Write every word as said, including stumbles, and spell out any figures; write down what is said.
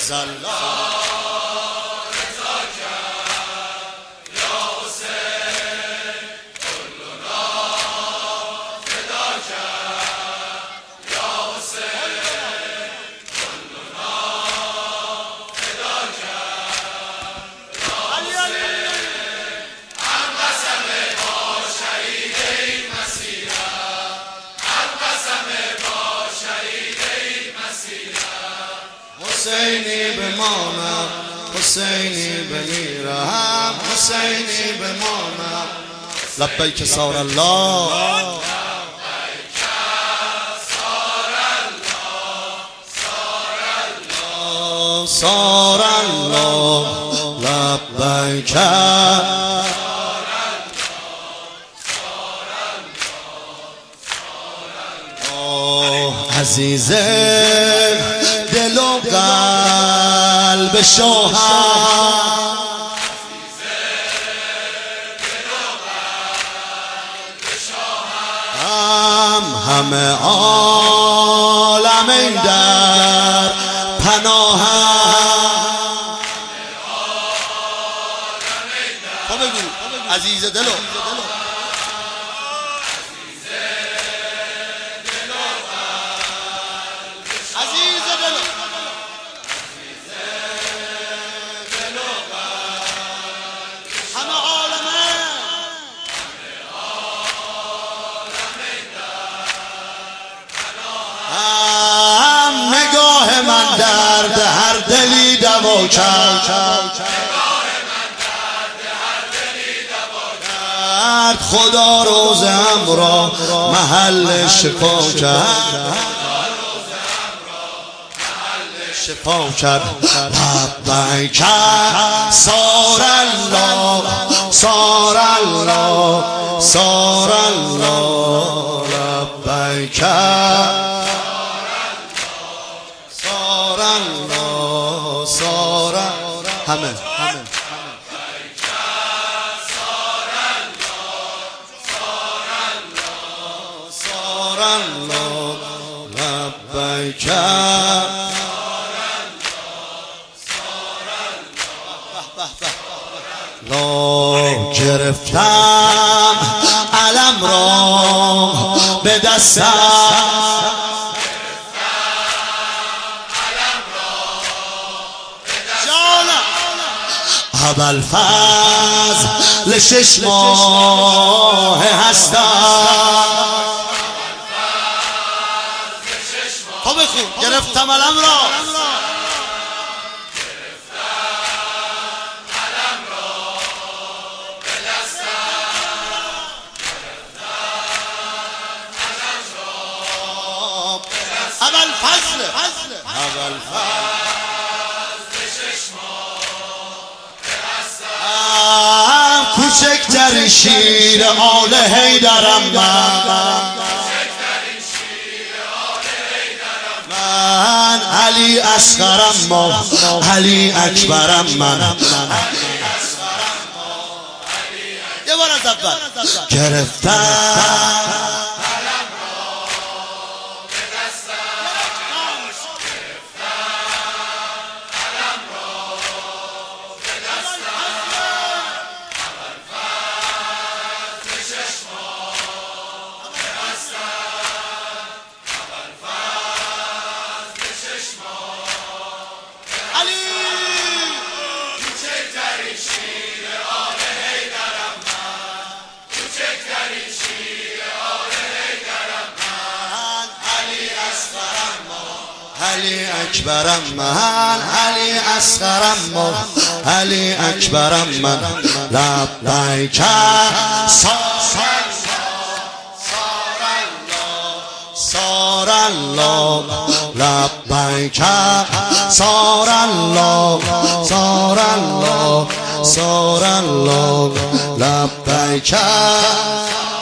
حسینی بمانم حسینی بمیرم حسینی بمانم لبیک صار الله صار الله لبیک عزیز دل و قلب شوهر هم همه عالم در پناه عزیز دل و من درد هر دلی دوا کرد خدا روزم را محل شفا کرد شفا کرد لبیک صار الله صار الله صار الله لبیک همه همه صار الله لبیک لا گرفتم علم را به دستم ابوالفضل شش ماه هستم خب بخون گرفتم علم را ابوالفضل ابوالفضل کوچکترین شیر آل حیدرم من من علی اصغرم ما علی اکبرم من یه بار از اول گرفتم علی اکبرم من علی اصغرم ما علی اکبرم من لبیک صار الله لبیک صار الله صار الله صار الله لبیک